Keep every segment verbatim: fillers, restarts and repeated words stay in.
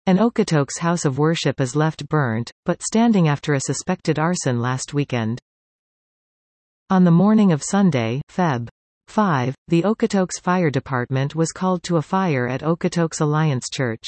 An Okotoks house of worship is left burnt, but standing after a suspected arson last weekend. On the morning of Sunday, February fifth, the Okotoks Fire Department was called to a fire at Okotoks Alliance Church.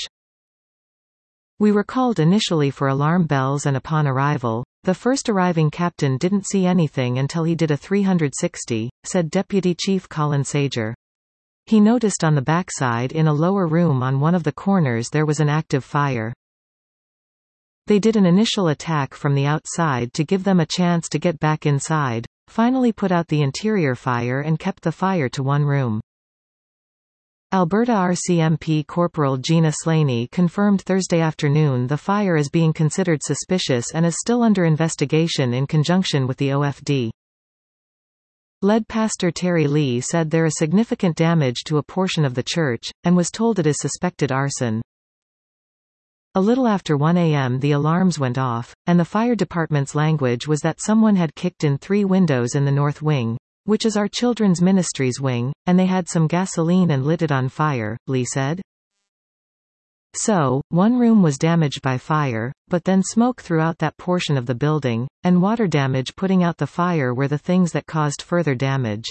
We were called initially for alarm bells, and upon arrival, the first arriving captain didn't see anything until he did a three sixty, said Deputy Chief Colin Sager. He noticed on the backside in a lower room on one of the corners there was an active fire. They did an initial attack from the outside to give them a chance to get back inside, finally put out the interior fire and kept the fire to one room. Alberta R C M P Corporal Gina Slaney confirmed Thursday afternoon the fire is being considered suspicious and is still under investigation in conjunction with the O F D. Lead Pastor Terry Lee said there is significant damage to a portion of the church, and was told it is suspected arson. A little after one a m the alarms went off, and the fire department's language was that someone had kicked in three windows in the north wing, which is our children's ministries wing, and they had some gasoline and lit it on fire, Lee said. So, one room was damaged by fire, but then smoke throughout that portion of the building, and water damage putting out the fire were the things that caused further damage.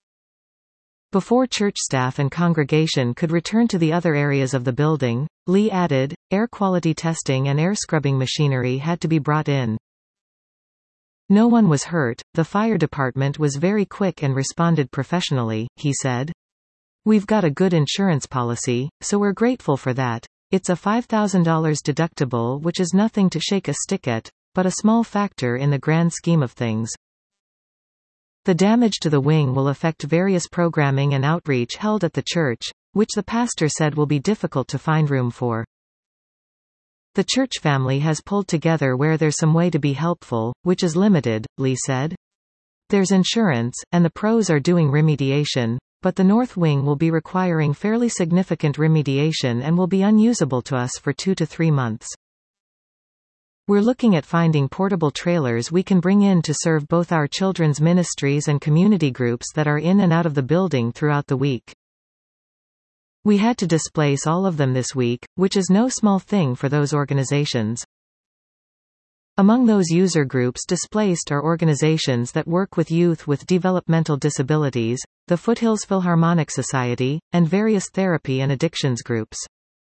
Before church staff and congregation could return to the other areas of the building, Lee added, air quality testing and air scrubbing machinery had to be brought in. No one was hurt, the fire department was very quick and responded professionally, he said. We've got a good insurance policy, so we're grateful for that. It's a five thousand dollars deductible, which is nothing to shake a stick at, but a small factor in the grand scheme of things. The damage to the wing will affect various programming and outreach held at the church, which the pastor said will be difficult to find room for. The church family has pulled together where there's some way to be helpful, which is limited, Lee said. There's insurance, and the pros are doing remediation, but the north wing will be requiring fairly significant remediation and will be unusable to us for two to three months. We're looking at finding portable trailers we can bring in to serve both our children's ministries and community groups that are in and out of the building throughout the week. We had to displace all of them this week, which is no small thing for those organizations. Among those user groups displaced are organizations that work with youth with developmental disabilities, the Foothills Philharmonic Society, and various therapy and addictions groups.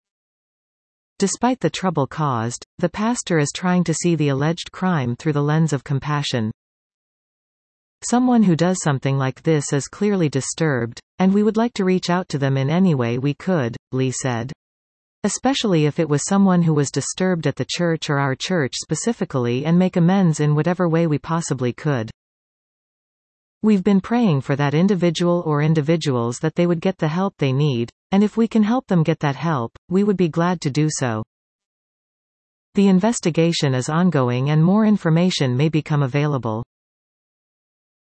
Despite the trouble caused, the pastor is trying to see the alleged crime through the lens of compassion. Someone who does something like this is clearly disturbed, and we would like to reach out to them in any way we could, Lee said. Especially if it was someone who was disturbed at the church or our church specifically, and make amends in whatever way we possibly could. We've been praying for that individual or individuals that they would get the help they need, and if we can help them get that help, we would be glad to do so. The investigation is ongoing and more information may become available.